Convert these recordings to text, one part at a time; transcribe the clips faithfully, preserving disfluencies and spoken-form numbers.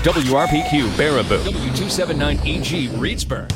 W R P Q Baraboo, W two seventy-nine E G Reedsburg.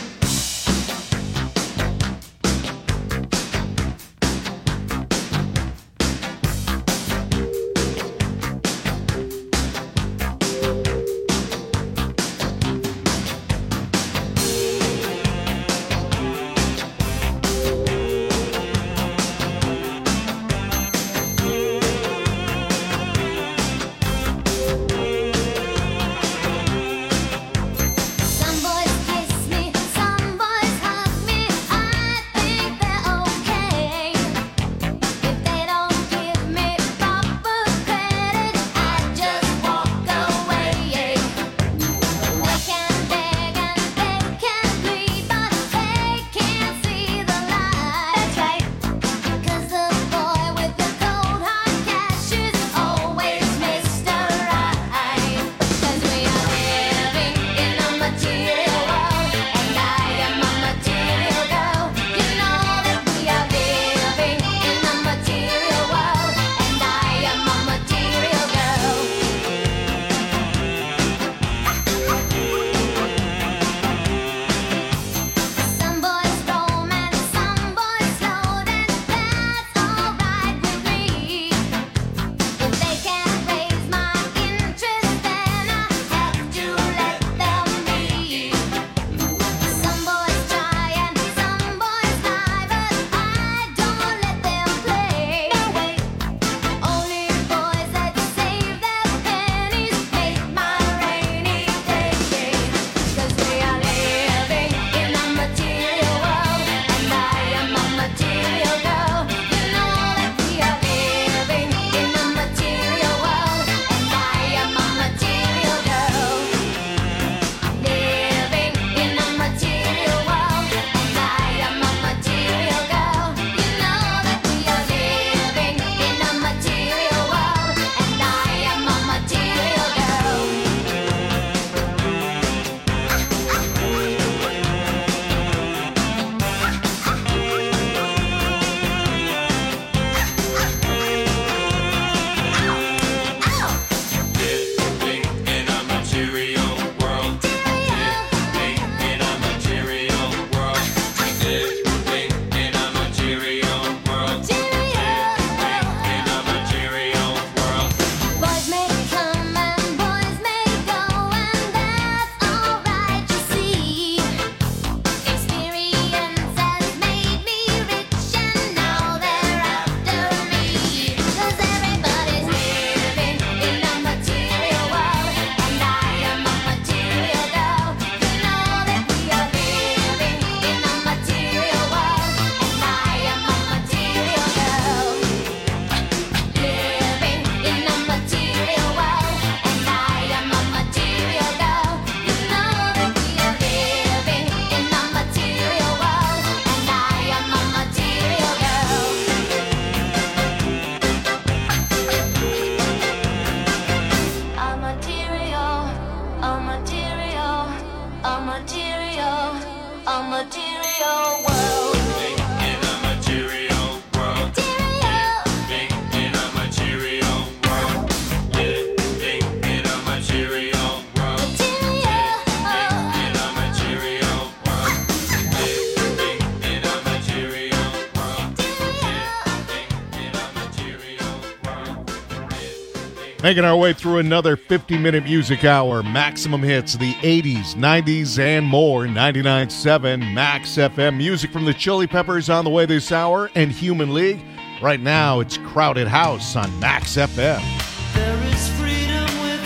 Making our way through another fifty-minute music hour. Maximum hits, the eighties, nineties, and more. ninety-nine point seven Max F M. Music from the Chili Peppers on the way this hour, and Human League. Right now, it's Crowded House on Max F M. There is freedom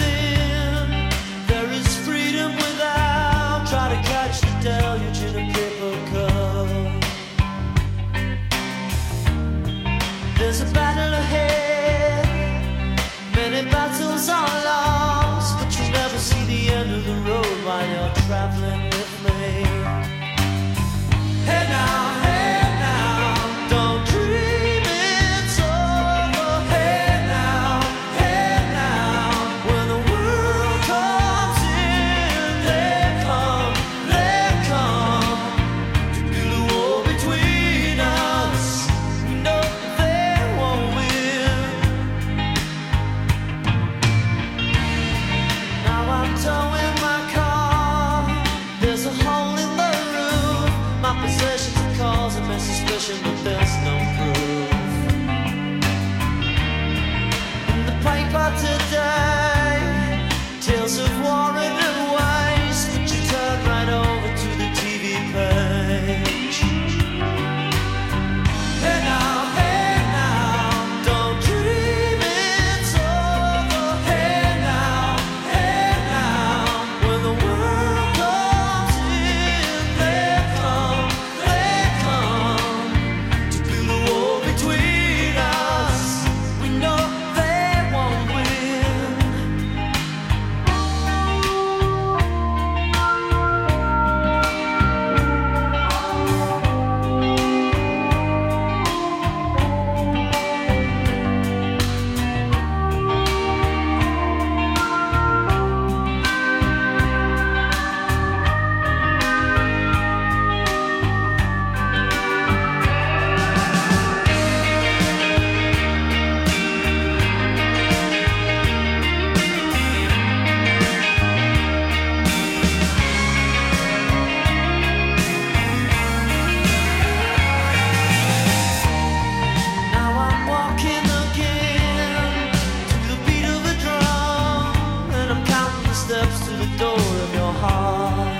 within. There is freedom without. Try to catch the deluge in a paper cup. There's a battle ahead. Many battles are lost, but you never see the end of the road while you're traveling with me. Hey now, hey now, don't dream it's over. Hey now, watching, but there's no proof. In the paper today, tales of war and waste, but you turn right over to the T V page. Hey now, hey now, don't dream it's over. Hey now, hey now, when the world comes in, they come, they come to build a wall between us. We know they won't win. Now I'm walking again to the beat of a drum, and I'm counting the steps to the door of your heart.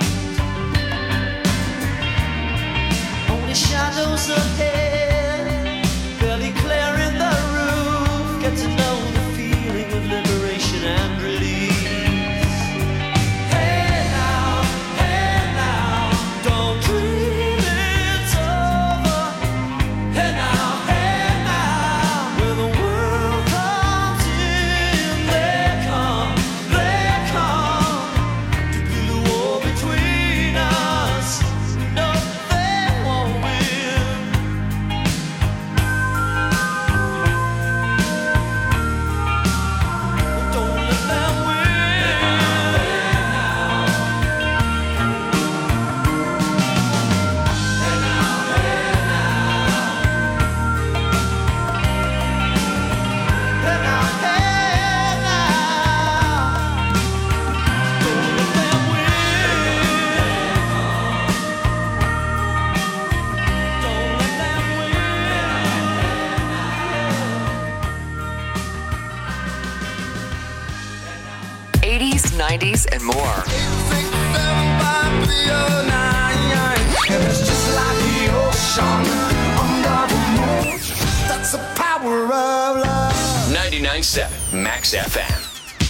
Only shadows ahead, barely clearing the roof. Get to know the feeling of liberation and release. Hey now, hey now, don't dream it's over. Hey now, hey now, when the world comes in, they come, they come to build a wall between us. No, they won't win. Don't let them win. Hey now, hey now, don't let them win. Don't let them win. eighties, nineties, and more. It's just like the ocean under the moon. That's the power of love. ninety-nine point seven Max F M.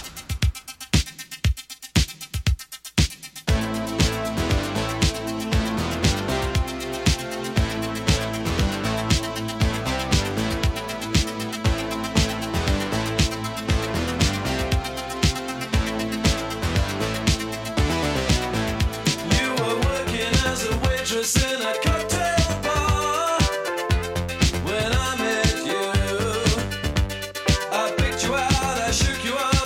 You were working as a waitress in a cocktail bar when I met you. I picked you out, I shook you up.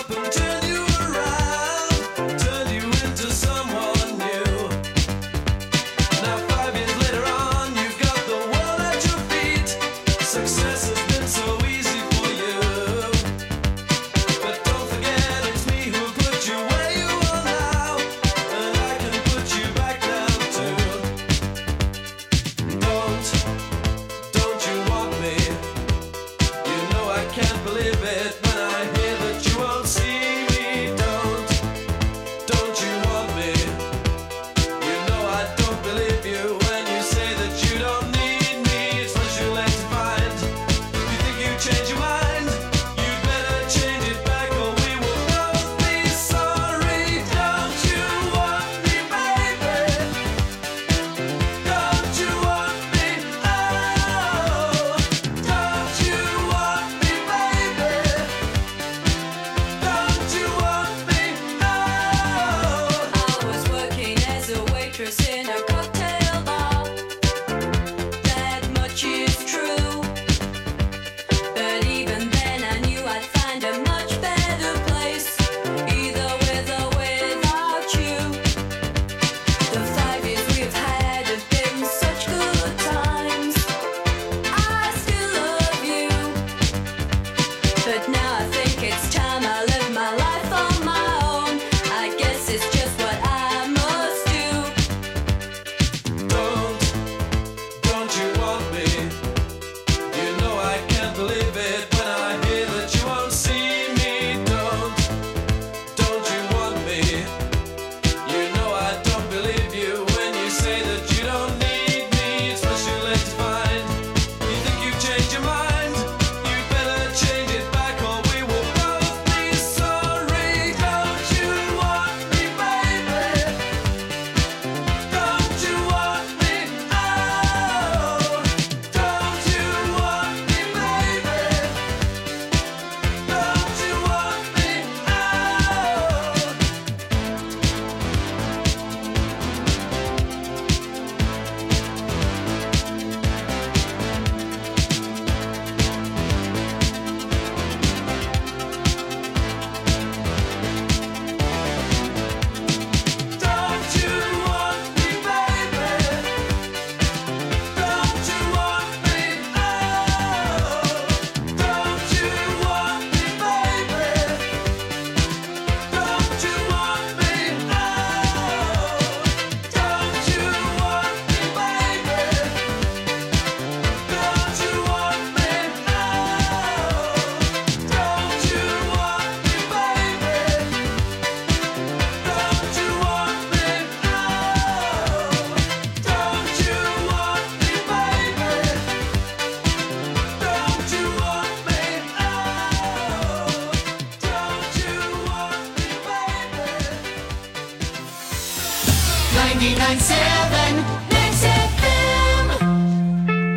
ninety-nine point seven Max F M.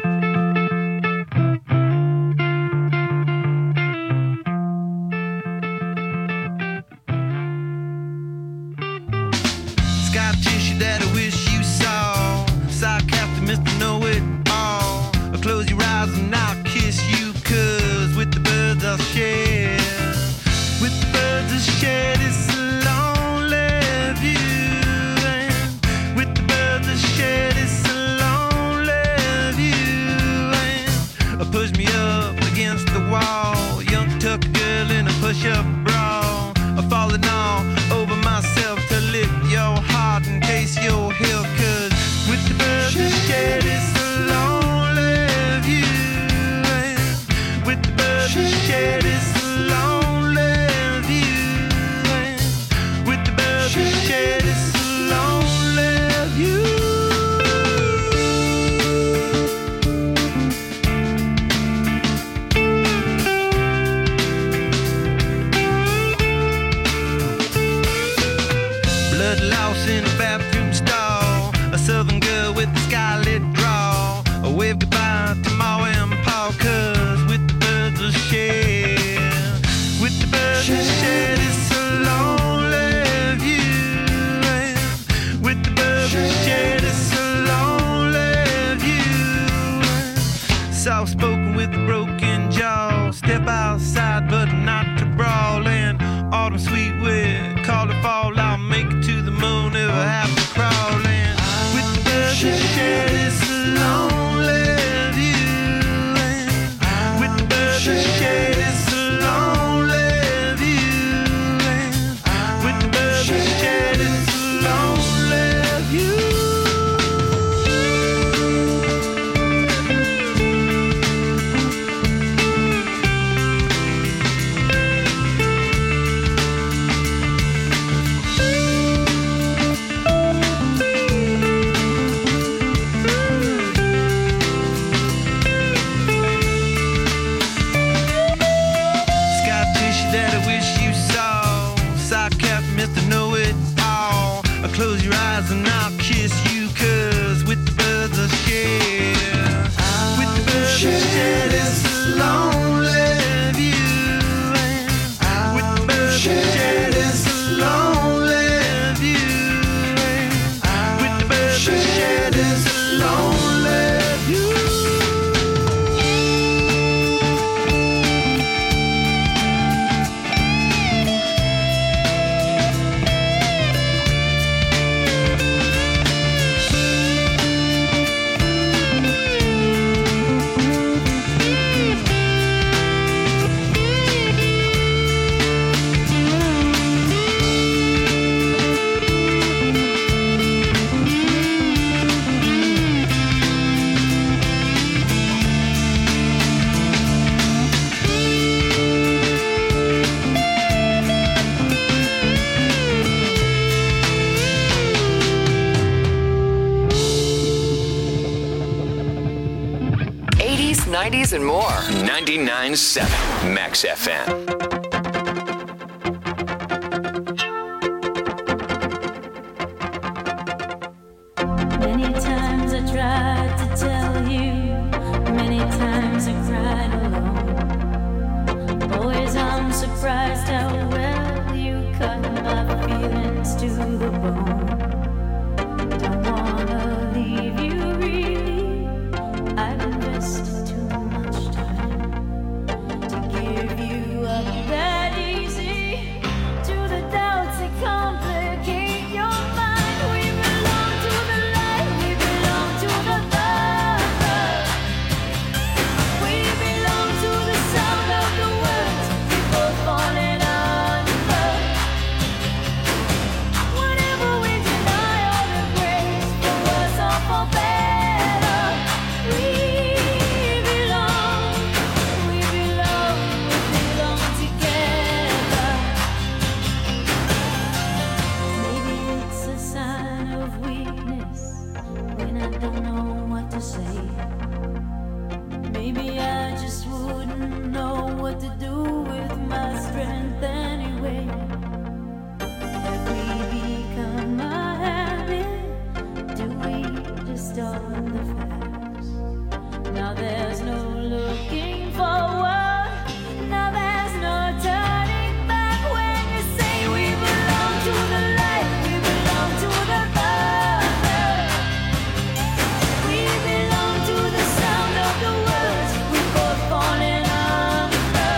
Scar tissue that I wish you saw. Sarcastic Mister Know-It-All. Close your eyes and I'll kiss you, 'cause with the birds I'll share. With the birds I'll share this lonely view. And with the birds I'll share this lonely view. And push me up against the wall. Young tuck girl in a push-up bra. Falling all over myself to lift your heart in case you're here. 'Cause with the birds I'll share this lonely view. And with the birds I'll share this lonely view. And with the birds I'll share this lonely view. Blood loss in a bathroom stall. A southern girl with a scarlet draw. A wave goodbye to Ma and Pa, 'cause with the birds I'll share. With the birds I'll share this lonely view. And with the birds I'll share this lonely view. Soft spoken with a broken jaw. Step outside but not to brawl. And autumn sweet with call it fall. I'll make it to the moon if I have to crawl. And with the birds I'll share this lonely view. And with the birds I'll share this lonely view. And with the birds I'll share this lonely view. Scar tissue that I wish you saw. Sarcastic Mister Know-It-All. I'll close your eyes and I'll kiss you, 'cause with the birds I'll share. With the birds I'll share this lonely view. And with the birds I'll share this lonely view. And with the birds I'll share this lonely view. eighties, nineties, and more. ninety-nine point seven Max F M. Many times I tried to tell you, many times I cried alone. Always I'm surprised how well you cut my feelings to the bone. Don't wanna leave you really, I've invested too much time to give you up that easy to the doubts that complicate your mind. We belong to the light, we belong to the dark. We belong to the sound of the words before falling under. Whenever we deny all the grace, for worse or for better, we belong, we belong, we belong together. Maybe it's a sign of weakness when I don't know what to say. Maybe I just wouldn't know what to do with my strength anyway. Have we become a habit? on the facts. Now there's no looking forward. Now there's no turning back when you say we belong to the light, we belong to the earth. We belong to the sound of the words we both falling under.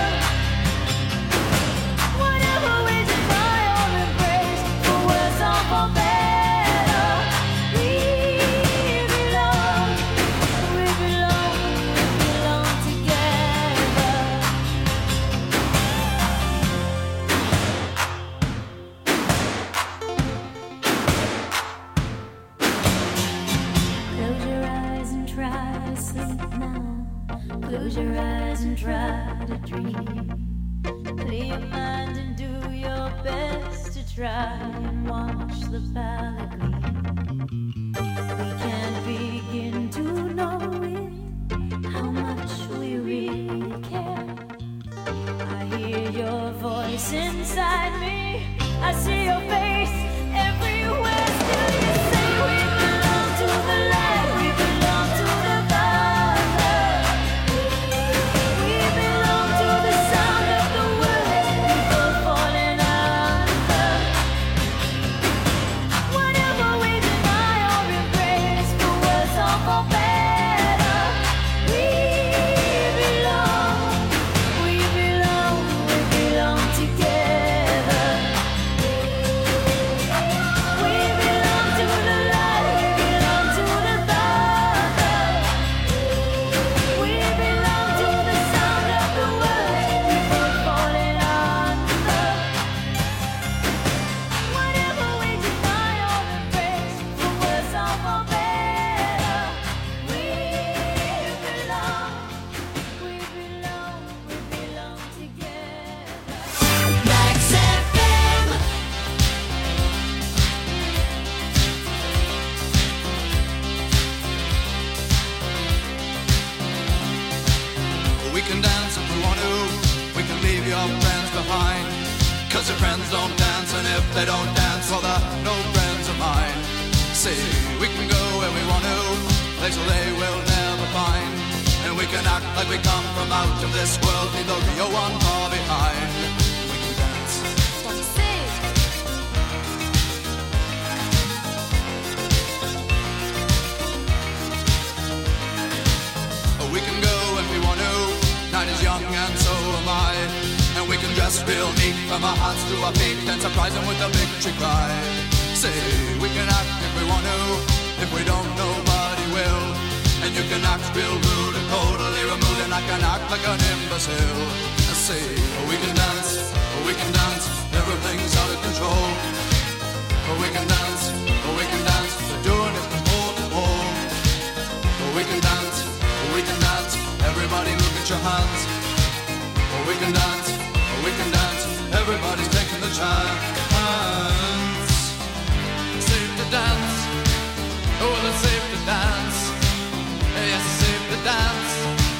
Whatever we deny or embrace, for worse or for better, we belong, we belong, we belong together. Close your eyes and try to sleep now. Close your eyes and try to dream. Clear your mind and do your best to try and watch the palette gleam. We can't begin to know it, how much we really care. I hear your voice inside me. I see your face everywhere. Still you say we belong to the light, we belong to the dark. We belong to the sound of the words we both falling under. Whatever we deny or embrace, for worse or for better, we belong, we belong, we belong together. We belong to the light, we belong to the dark. We belong to the sound of the words we both falling under. Whatever we deny or embrace, for worse or for better, we belong, we belong, we belong together. Max F M. We can dance if we want to. We can leave your friends behind. Cause your friends don't dance, and if they don't dance, well, they're no friends of mine. See, we can go where we want to, places they will never find. And we can act like we come from out of this world, leave the real one far behind. We can dance. Oh, we can go when we want to. Night is young and so am I. And we can dress real neat from our hearts to our feet and surprise them with a victory cry. Say, we can act if we want to. If we don't, nobody will. And you can act real rude and totally removed, and I can act like an imbecile. Say, we can dance, we can dance, everything's out of control. We can dance, we can dance, we're doing it from pole to pole. We can dance, we can dance, everybody look at your hands. We can dance, we can dance, everybody's taking the chance. Safe to dance, oh, it's safe to dance. Yes, it's safe to dance.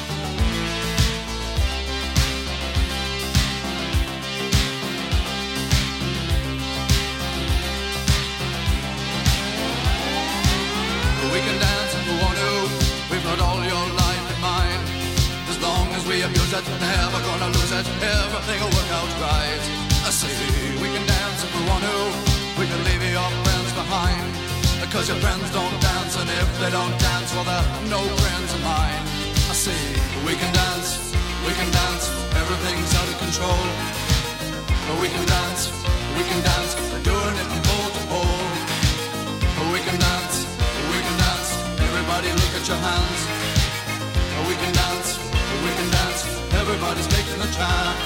We can dance if we want to. We've got all your life in mind. As long as we abuse it, never gonna lose it. Everything will work out right. I say we can dance if we want to. We can leave your friends behind. Because your friends don't dance, and if they don't dance, well, they're no friends of mine. I say we can dance, we can dance. Everything's out of control. But we can dance, we can dance. We're doing it from pole to pole. We can dance, we can dance. Everybody look at your hands. We can dance, we can dance. Everybody's taking a chance.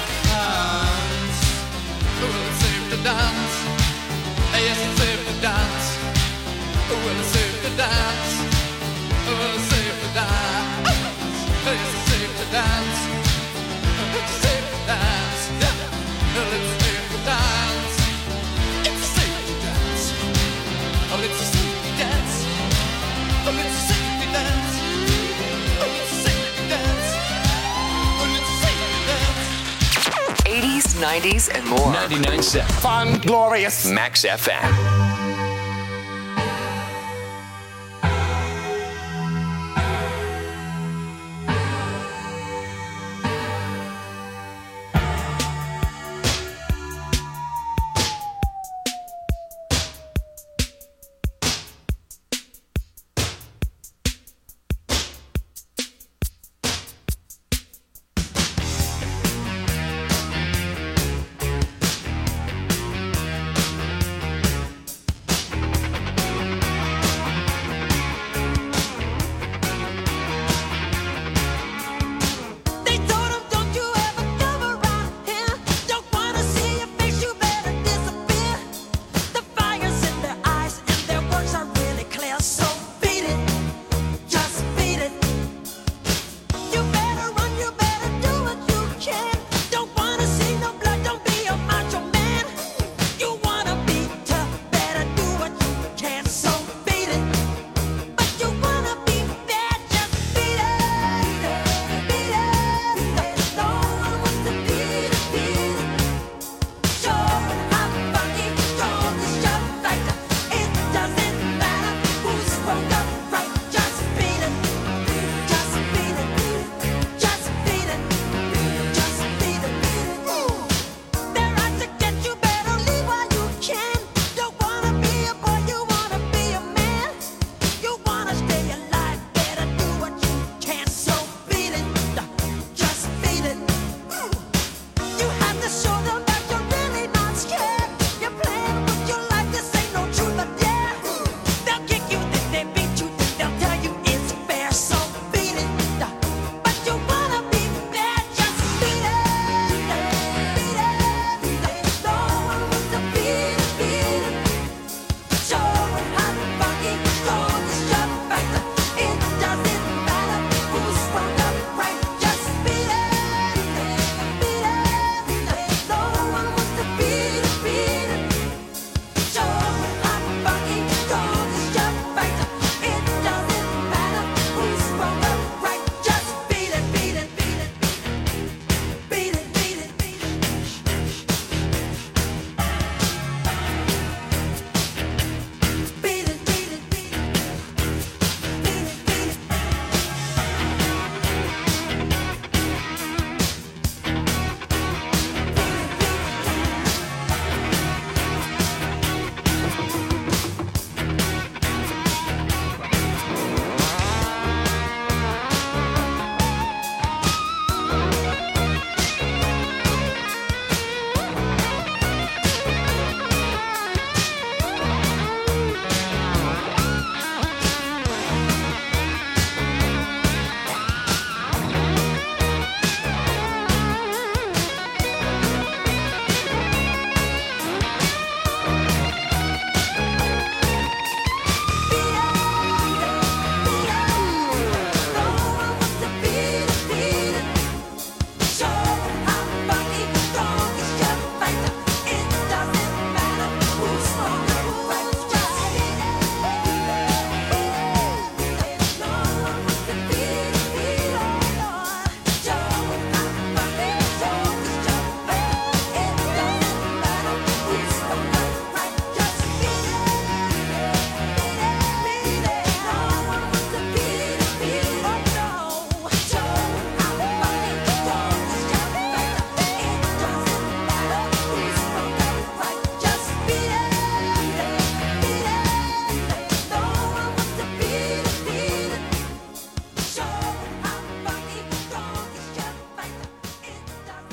Well, it's safe to dance. Yes, it's safe to dance. Well, it's safe to dance. Well, it's safe to dance. Yes, it's safe to dance. It's safe to dance. Yeah. Well, it's safe to dance. It's safe to dance. Oh, it's safe to dance. Oh, it's safe to dance. Oh, it's safe to dance. Oh, it's safe to dance. eighties, nineties, and more. ninety-nine point seven Fun, glorious. Max F M.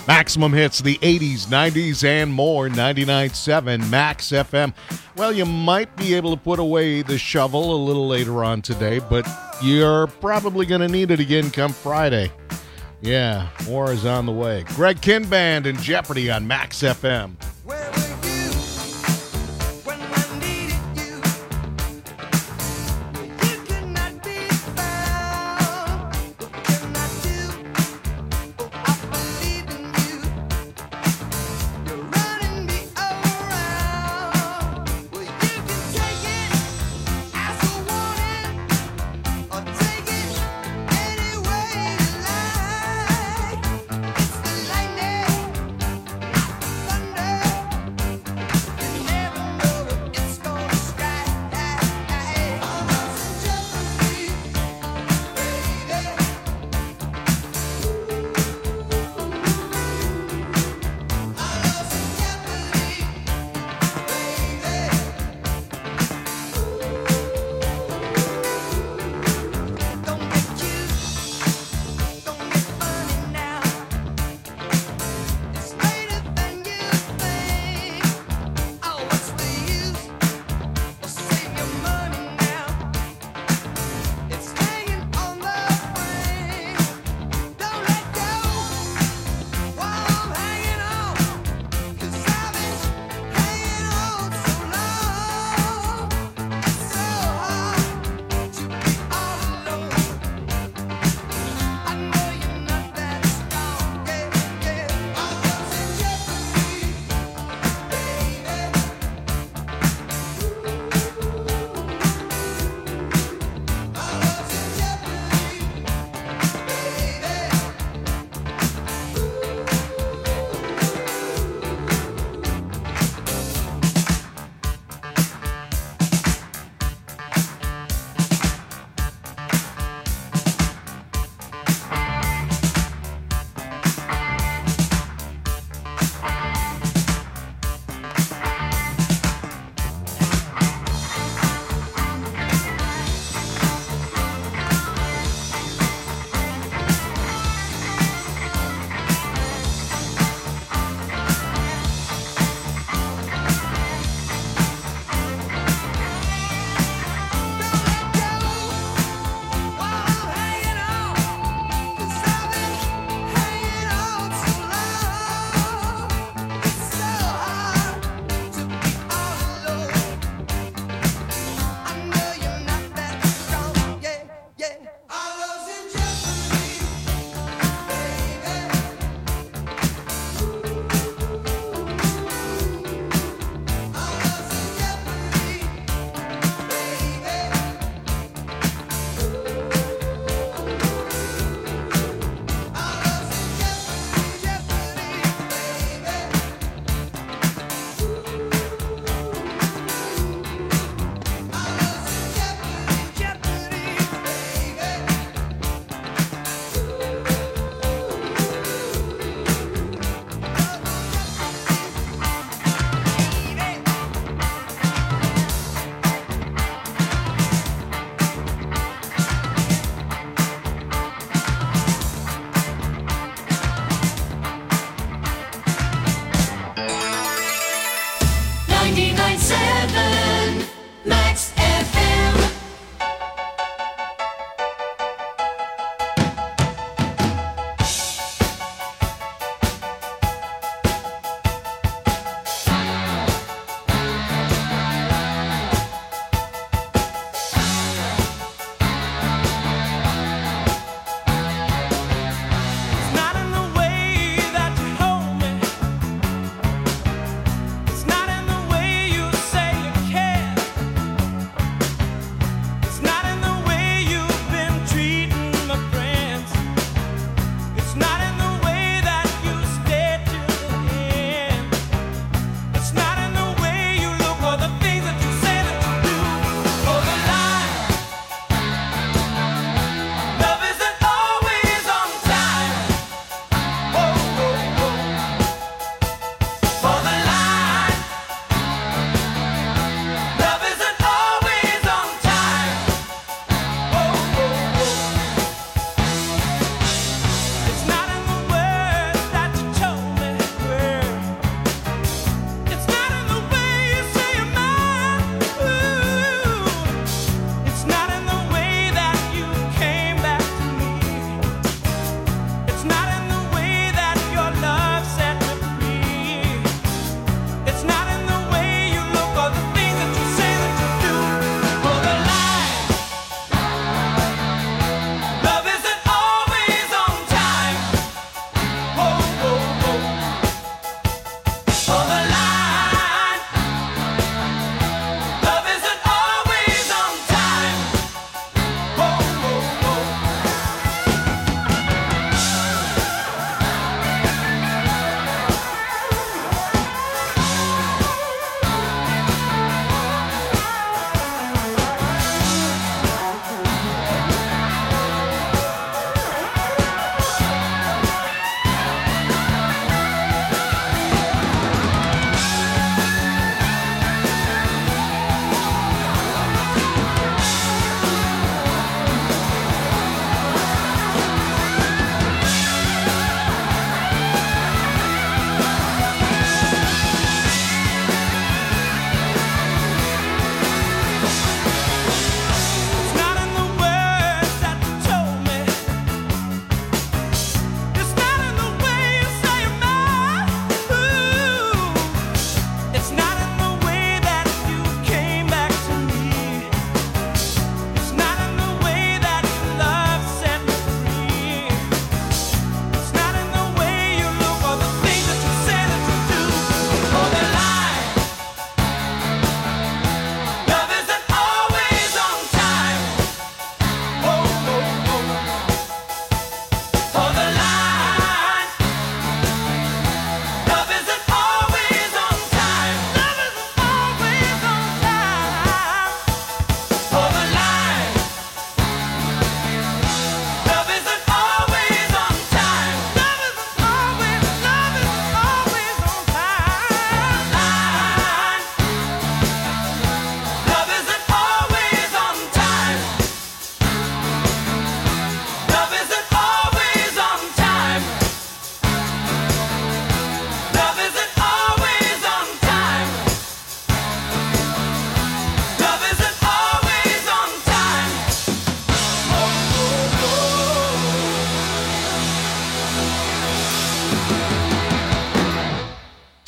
Maximum hits, the eighties, nineties, and more. ninety-nine point seven Max F M. Well, you might be able to put away the shovel a little later on today, but you're probably going to need it again come Friday. Yeah, more is on the way. Greg Kihn Band and Jeopardy on Max F M. Where were you when I needed you? You could not be found. What can I do? Oh, I believe in you. You're running me around. Well, you can take it as a warning, or take it any way you like. It's the lightning, thunder.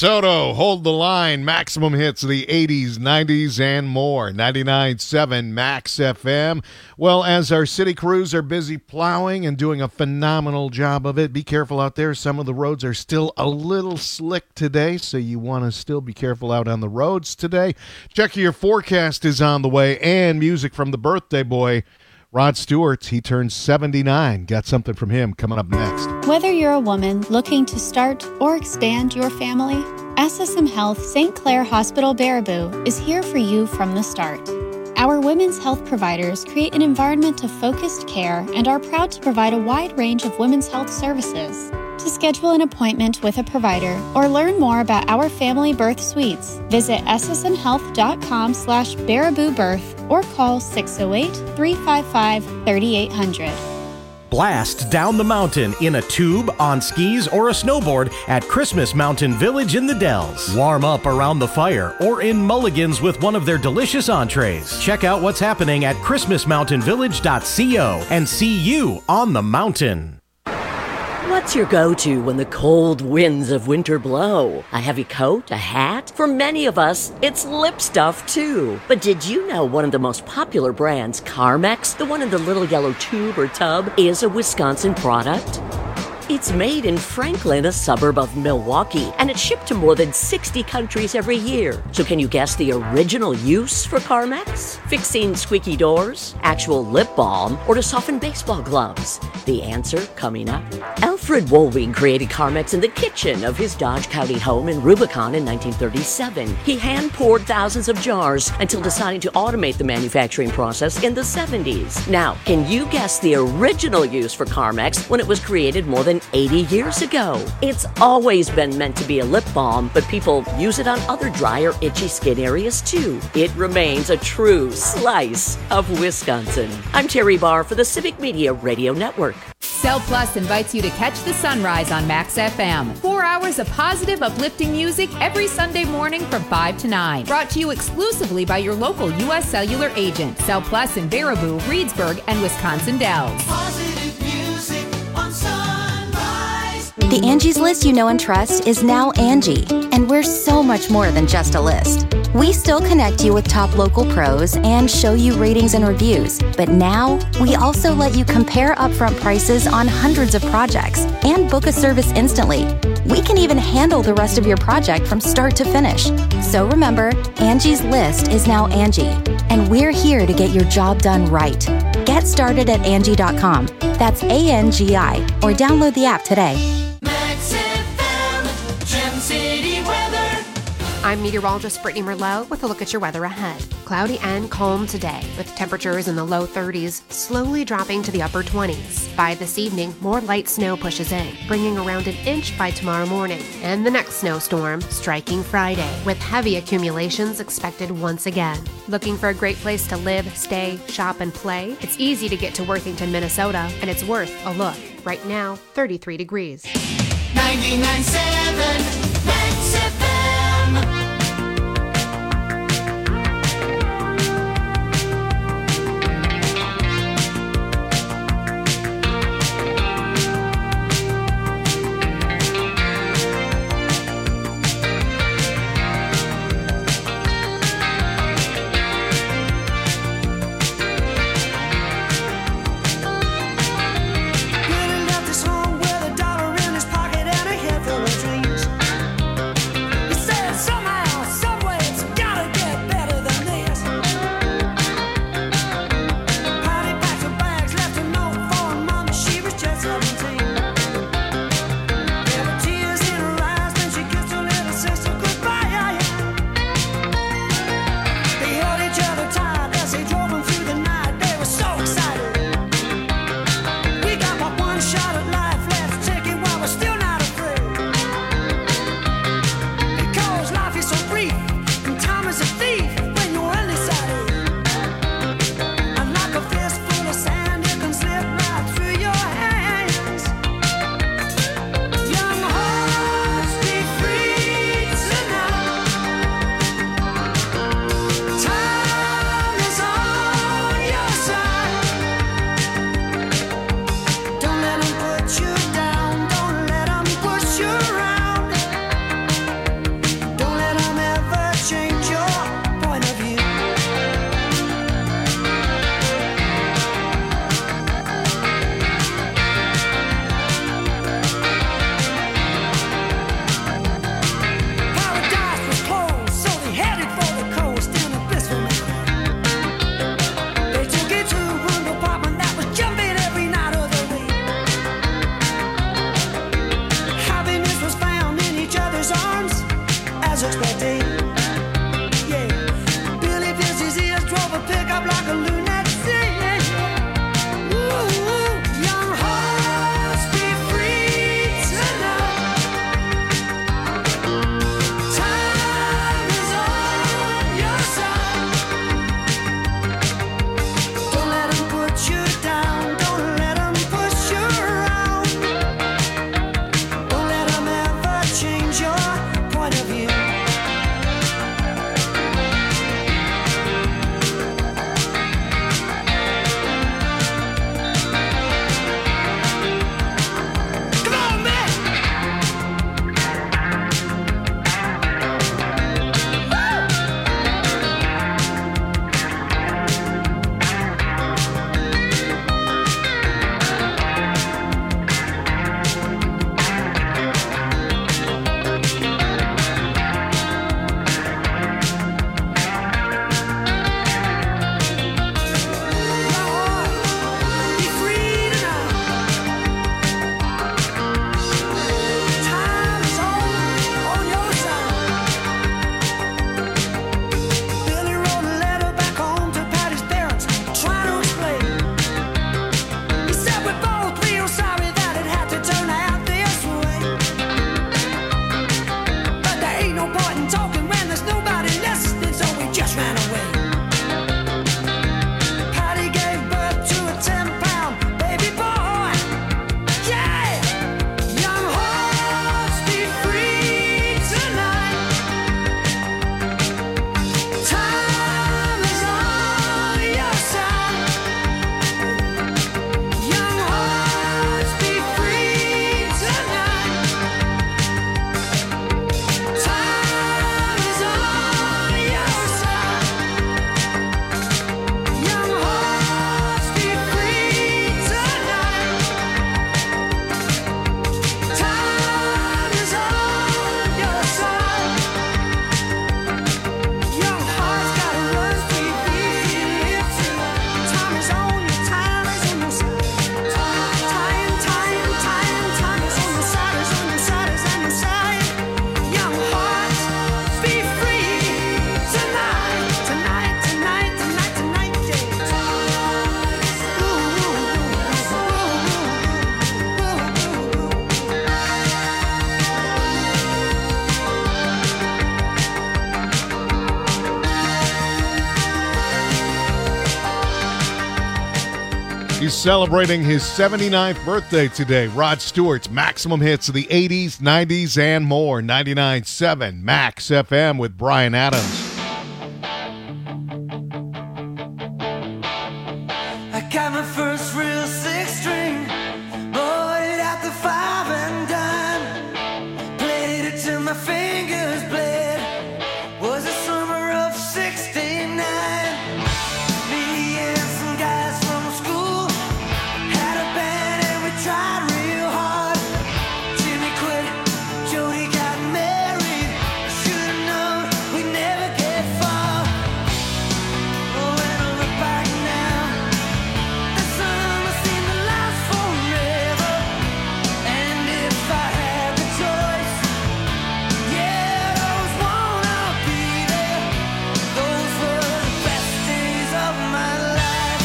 Toto, Hold the Line, Maximum Hits of the eighties, nineties, and more. ninety-nine point seven Max F M. Well, as our city crews are busy plowing and doing a phenomenal job of it, be careful out there. Some of the roads are still a little slick today, so you want to still be careful out on the roads today. Check your forecast is on the way, and music from the birthday boy, Rod Stewart. He turns seventy-nine. Got something from him coming up next. Whether you're a woman looking to start or expand your family, S S M Health Saint Clair Hospital Baraboo is here for you from the start. Our women's health providers create an environment of focused care and are proud to provide a wide range of women's health services. To schedule an appointment with a provider or learn more about our family birth suites, visit ssmhealth.com slash Baraboo Birth or call six oh eight, three five five, three eight hundred. Blast down the mountain in a tube, on skis, or a snowboard at Christmas Mountain Village in the Dells. Warm up around the fire or in Mulligan's with one of their delicious entrees. Check out what's happening at christmas mountain village dot co and see you on the mountain. What's your go-to when the cold winds of winter blow? A heavy coat? A hat? For many of us, it's lip stuff too. But did you know one of the most popular brands, Carmex, the one in the little yellow tube or tub, is a Wisconsin product? It's made in Franklin, a suburb of Milwaukee, and it's shipped to more than sixty countries every year. So can you guess the original use for Carmex? Fixing squeaky doors, actual lip balm, or to soften baseball gloves? The answer coming up. Alfred Woolwing created Carmex in the kitchen of his Dodge County home in Rubicon in nineteen thirty-seven. He hand-poured thousands of jars until deciding to automate the manufacturing process in the seventies. Now, can you guess the original use for Carmex when it was created more than eighty years ago? It's always been meant to be a lip balm, but people use it on other dry or itchy skin areas too. It remains a true slice of Wisconsin. I'm Terry Barr for the Civic Media Radio Network. Cell Plus invites you to catch the sunrise on Max F M. Four hours of positive, uplifting music every Sunday morning from five to nine. Brought to you exclusively by your local U S Cellular agent. Cell Plus in Baraboo, Reedsburg, and Wisconsin Dells. Positive music on Sunrise. The Angie's List you know and trust is now Angie, and we're so much more than just a list. We still connect you with top local pros and show you ratings and reviews, but now we also let you compare upfront prices on hundreds of projects and book a service instantly. We can even handle the rest of your project from start to finish. So remember, Angie's List is now Angie, and we're here to get your job done right. Get started at Angie dot com. That's A N G I, or download the app today. Max F M, Gem City weather. I'm meteorologist Brittany Merlot with a look at your weather ahead. Cloudy and calm today, with temperatures in the low thirties, slowly dropping to the upper twenties. By this evening, more light snow pushes in, bringing around an inch by tomorrow morning. And the next snowstorm striking Friday, with heavy accumulations expected once again. Looking for a great place to live, stay, shop, and play? It's easy to get to Worthington, Minnesota, and it's worth a look. Right now, thirty-three degrees. ninety-nine point seven Max F M. He's celebrating his seventy-ninth birthday today. Rod Stewart's Maximum Hits of the eighties, nineties, and more. ninety-nine point seven Max F M with Brian Adams. I got my first real six string, bought it at the five and dime, played it till my fingers bled, was the summer of sixty-nine. Me and some guys from school had a band and we tried real hard. Jimmy quit, Jody got married, should've known we'd never get far. Oh, when I look back now, the summer seemed to last forever. And if I had the choice, yeah, those wanna be there. Those were the best days of my life.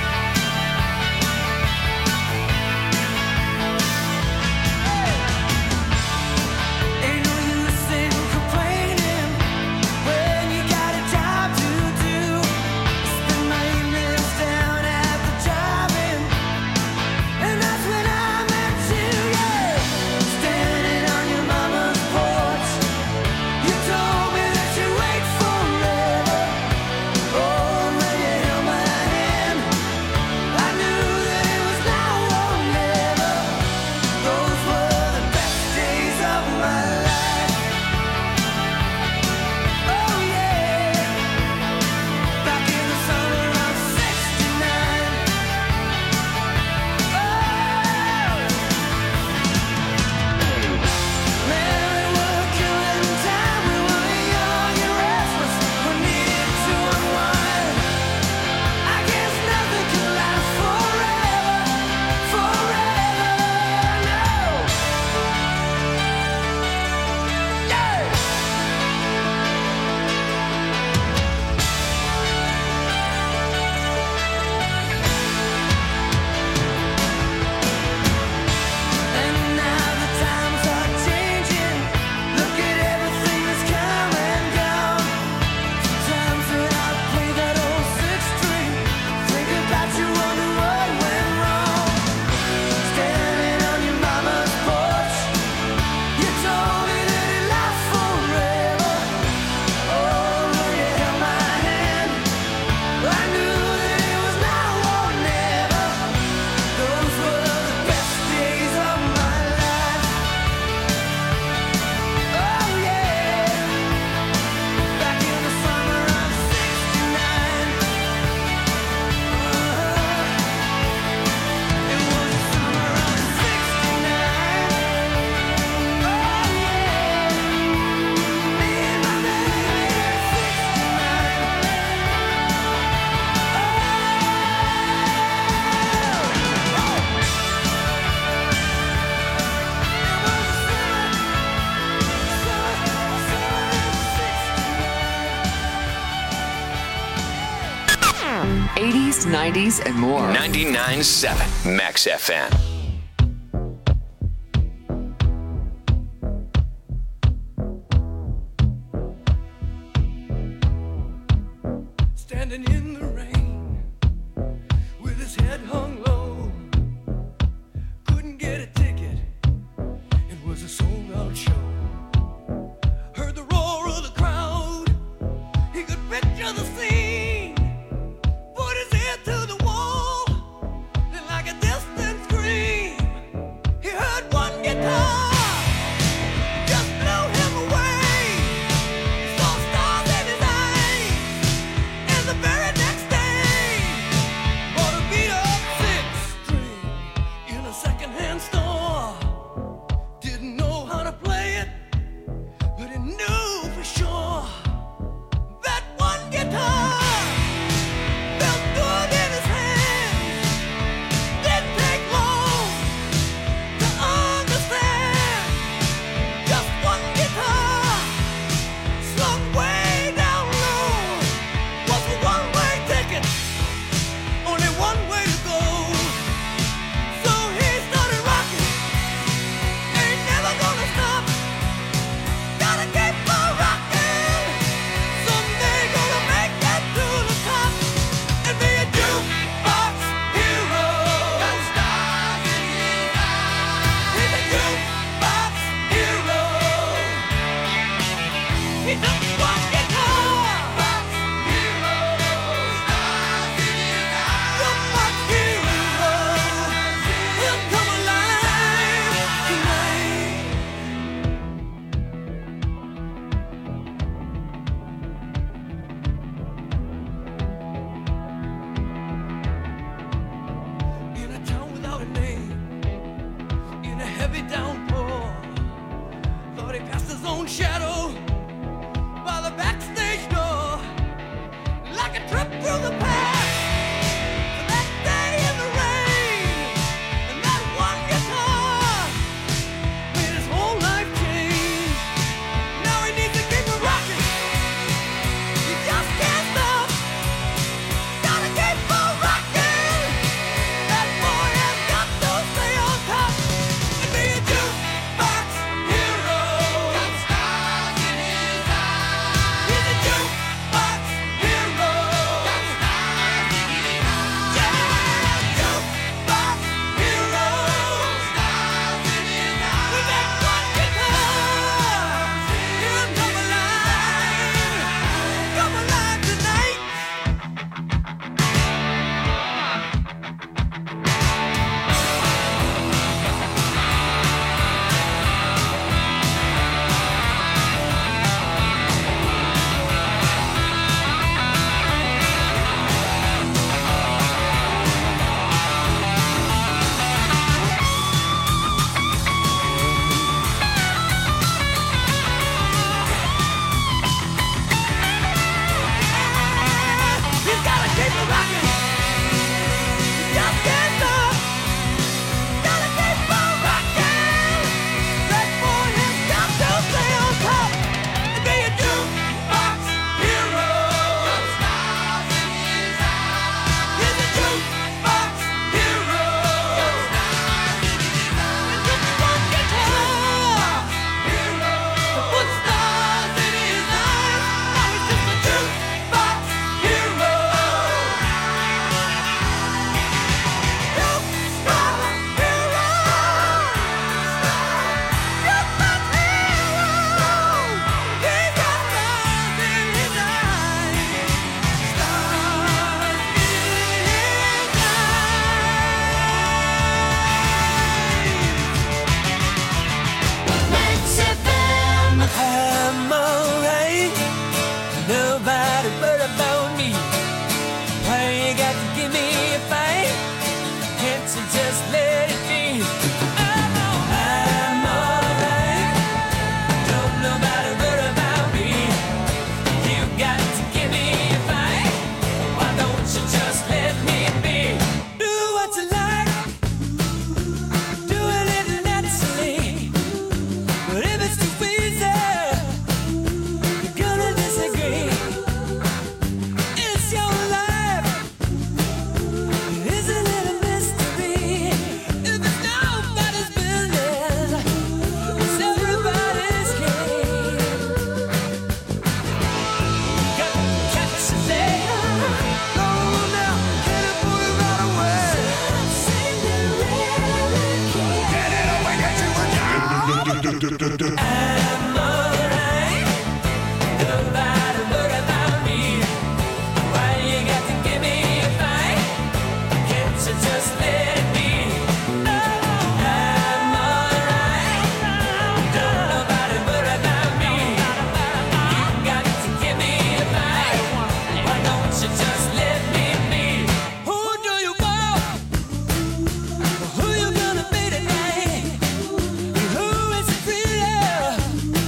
Ain't no use in complaining when you got a job to do. Spend my evenings down at the drive-in, and that's when I met you, yeah. Standing on your mama's porch, you told me that you'd wait forever. Oh, when you held my hand, I knew that it was now or never. Those were the best days of my life. Oh yeah, back in the summer of sixty-nine. Man, we were killing time. We were young and restless. We needed to unwind. I guess nothing can last forever, forever, no. Yeah. And now the times are changing. Look at everything that's come and gone. Sometimes when I play that old six string, think about you, wonder what went wrong. Standing on your mama's porch, you told me that it lasts forever. Oh, when you held my hand, I knew that it was now or never. Those were the best days of my life. Oh yeah, back in the summer of sixty-nine. It was the summer of sixty-nine. Oh yeah, me and my baby, eighties, nineties, and more. ninety-nine point seven Max F M. standing in the rain with his head hung low, couldn't get a ticket, it was a sold out show. Heard the roar of the crowd, he could picture the scene, put his ear to the wall, and like a distant scream, he heard one guitar just blow him away. He saw stars in his eyes, and the very next day, bought a beat up six string in a secondhand store. Didn't know how to play it, but he knew for sure that one guitar felt good in his hands. Didn't take long to understand. Just one guitar slung way down low was a one-way ticket, only one way to go. So he started rocking heavy downpour. Thought he passed his own shadow by the backstage door, like a trip through the past. To that day in the rain, and that one guitar made his whole life change. Now he needs to keep it rocking. He just can't stop. Gotta keep on rocking. That boy has got to stay on top and be a jukebox hero. Got stars in his eyes. He's a jukebox hero. Got stars in his eyes. Yeah, jukebox hero. Stars in his eyes. With that one guitar, he'll come alive. Come alive tonight. He's gotta keep it rocking. He just can't stop. Gotta keep on rocking. That boy has got to stay on top and be a jukebox hero. Got stars in his eyes. He's a jukebox hero. Got stars in his eyes. With just one guitar hero. To put stars in his eyes. Now he's just a jukebox hero. I'm alright. Nobody but about me. Why you got to give me a fight? Can't you just let it be? I'm alright. I'm alright. Don't nobody but about me. You got to give me a fight. Why don't you just let me be? Do what you like. Do it little naturally. But if it's too easy, you're gonna disagree. It's your life. It is a little mystery. If it's nobody's business, it's everybody's game. Got to catch a layer. Go now, get it, put it right away. Get it away, get you a job. I'm alright. Nobody worry about me. Why you got to give me a fight? Can't you just let it be? I'm alright. Don't nobody worry about me. You got to give me a fight. Why don't you just let me be? Who do you want? Who you gonna be tonight? Who is it really?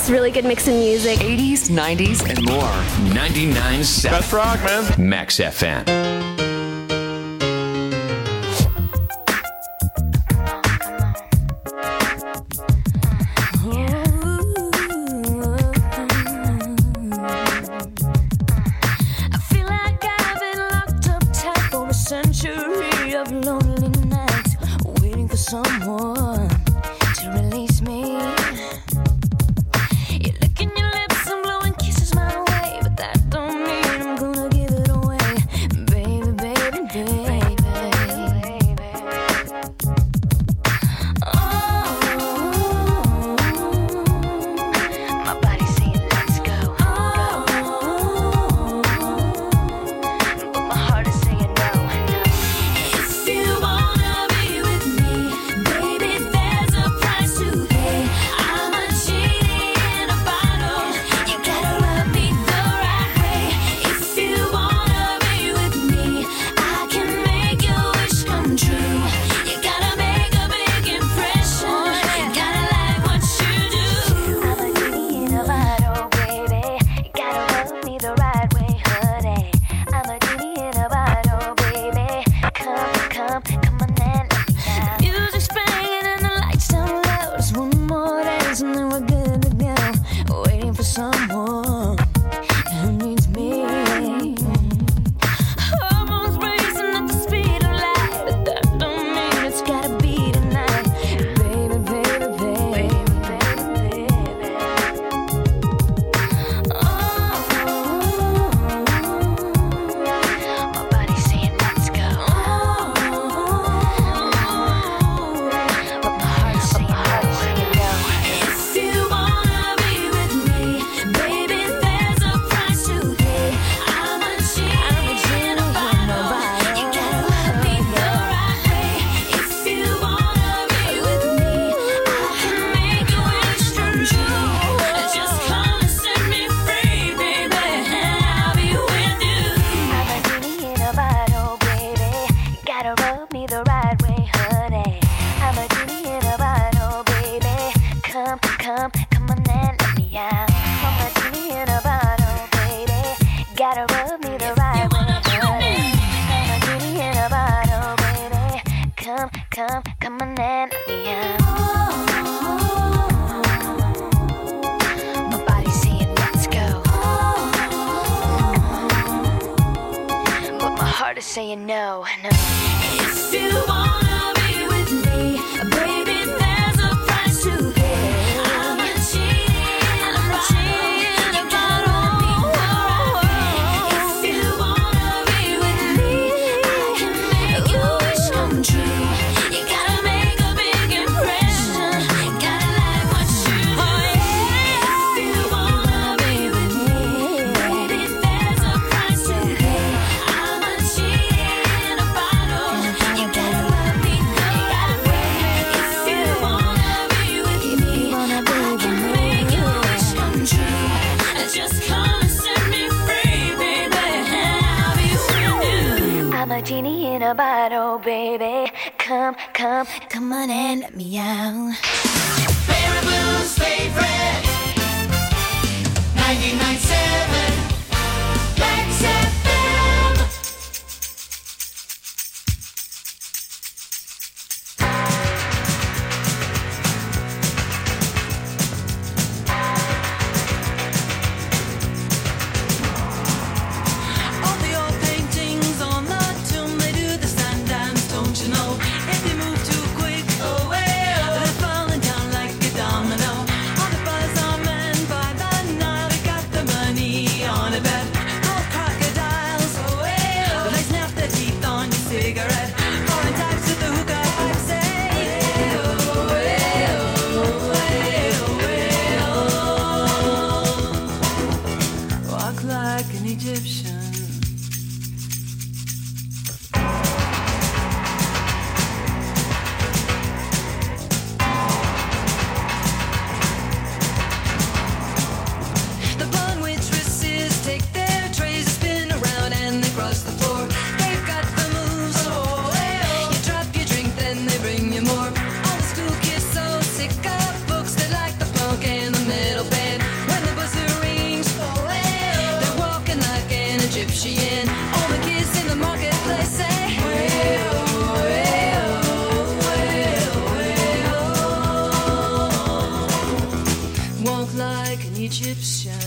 Just really good mix of music. eighties, nineties, and more. ninety-nine point seven. Best rock, man. Max F M. I feel like I've been locked up tight for a century of lonely nights, waiting for someone to release me. You're licking your lips and blowing kisses my way, but that don't mean I'm gonna give it away, baby, baby, baby. Oh, my body's saying let's go, go. But my heart is saying no, no. If you wanna be with me, baby, there's a price to pay. I'm a genie in a bottle. You gotta rub me the right way. If you wanna be with me, I can make your wish come true. You gotta make a big impression. Gotta like what you do. I'm a genie in a bottle, baby. You gotta rub me the right way, honey. I'm a genie in a bottle, baby. Come, come, come on and let me out. Music's playing and the lights down low. Just one more dance and then we're good to go. Waiting for someone who needs me. Hormones racing at the speed of light, but that don't mean it's gotta be tonight, baby, baby, baby, baby, baby. Oh, my body's saying let's go. But my heart's saying no. If you wanna be with me, baby, there's a price to pay. I'm a genie in a bottle. You gotta rub me the right way. If you wanna be with me, I can make your wish come true. Just come and set me free, baby, and I'll be with you. I'm a genie in a bottle, baby. You gotta rub me the right way, honey. I'm a genie in a bottle, baby. Come, come, come on and let me out. I'm a genie in a bottle, baby. Gotta rub me the right way, honey. I'm a genie in a bottle, baby. Come, come, come on and let me out. My body's saying let's go, but my heart is saying no, no. If you wanna be with me, baby, there's a price to pay. I'm a genie in a bottle. If you wanna be with me, I can make your wish come true. You gotta make a big impression. Gotta like what you do. If you wanna be with me, baby, there's a price to pay. I'm a genie in a bottle. You gotta rub me the right way. If you wanna be with me, I can make your wish come true. Just come and set me free, baby, and I'll be with you. I'm a genie in a bottle, baby. Come, come, come on and let me out. Baraboo's favorite ninety-nine point seven Max F M. All the old paintings on the tomb, they do the sand dance, don't you know? If you move too quick, oh well, they're falling down like a domino. All the buzz Egyptian.